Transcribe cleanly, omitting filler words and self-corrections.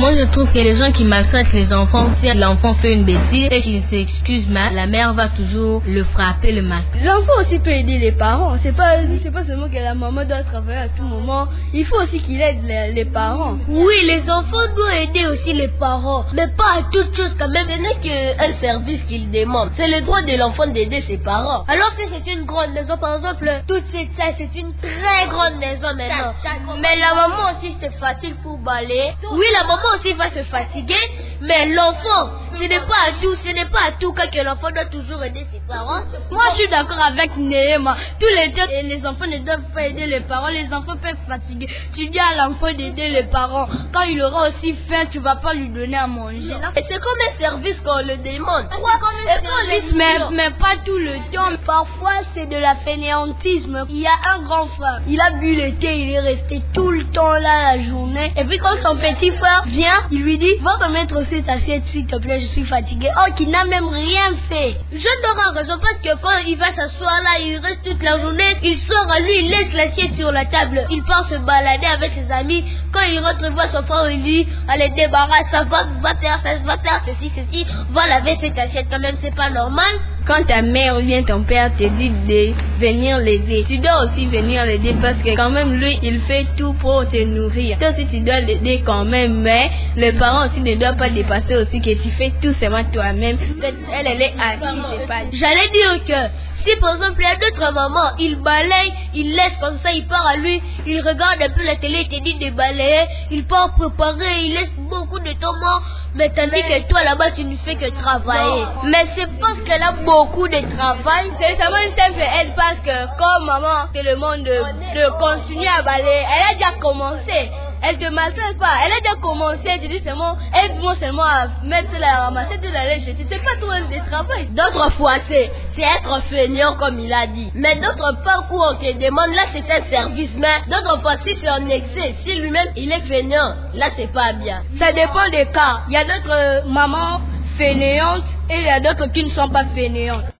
Moi, je trouve que les gens qui maltraitent les enfants, si l'enfant fait une bêtise et qu'il s'excuse mal, la mère va toujours le frapper, le maltraiter. L'enfant aussi peut aider les parents. C'est pas seulement que la maman doit travailler à tout moment. Il faut aussi qu'il aide les parents. Oui, les enfants doivent aider aussi les parents, mais pas à toute chose quand même. Ce n'est qu'un service qu'ils demandent. C'est le droit de l'enfant d'aider ses parents. Alors si c'est une grande maison, par exemple, toute cette salle, c'est une très grande maison maintenant. Mais la maman aussi se fatigue pour balayer. Oui, la maman aussi va se fatiguer, mais l'enfant, ce n'est pas à tout cas que l'enfant doit toujours aider ses parents. Moi, je suis d'accord avec Néhéma. Tous les deux, les enfants ne doivent pas aider les parents. Les enfants peuvent fatiguer. Tu dis à l'enfant d'aider les parents. Quand il aura aussi faim, tu vas pas lui donner à manger. Et c'est comme un service qu'on le demande. Mais pas tout le temps. Parfois, c'est de la fainéantisme. Il y a un grand frère. Il a bu le thé, il est resté tout le temps là la journée. Et puis quand son petit frère vient, il lui dit, va me mettre cette assiette s'il te plaît, je suis fatigué. Oh, qu'il n'a même rien fait. Je donne raison parce que quand il va s'asseoir là, il reste toute la journée, il sort à lui, il laisse l'assiette sur la table. Il part se balader avec ses amis. Quand il rentre, il voit son frère, il dit, allez, débarrasse, va faire ceci, va laver cette assiette quand même, c'est pas normal. Quand ta mère ou bien ton père te dit de venir l'aider, tu dois aussi venir l'aider parce que quand même lui, il fait tout pour te nourrir. Toi aussi, tu dois l'aider quand même, mais les parents aussi ne doivent pas dépasser aussi que tu fais tout seulement toi-même. Elle est assise, c'est pas... J'allais dire que si par exemple il y a d'autres mamans, il balaye, il laisse comme ça, il part à lui, il regarde un peu la télé, il te dit de balayer, il part préparer, il laisse beaucoup de temps mort, mais tandis que toi là-bas tu ne fais que travailler. Mais c'est parce qu'elle a beaucoup de travail. C'est seulement une simple aide parce que comme maman te demande de continuer à balayer, elle a déjà commencé. Elle te maltraite pas, elle a déjà commencé, elle te dit seulement, aide-moi seulement à mettre la ramasser de la lait jeter. C'est pas trop de travail. D'autres fois, c'est être feignant comme il a dit. Mais d'autres fois, où on te demande, là c'est un service. Mais d'autres fois, si c'est en excès, si lui-même il est feignant, là c'est pas bien. Ça dépend des cas. Il y a d'autres mamans fainéantes et il y a d'autres qui ne sont pas fainéantes.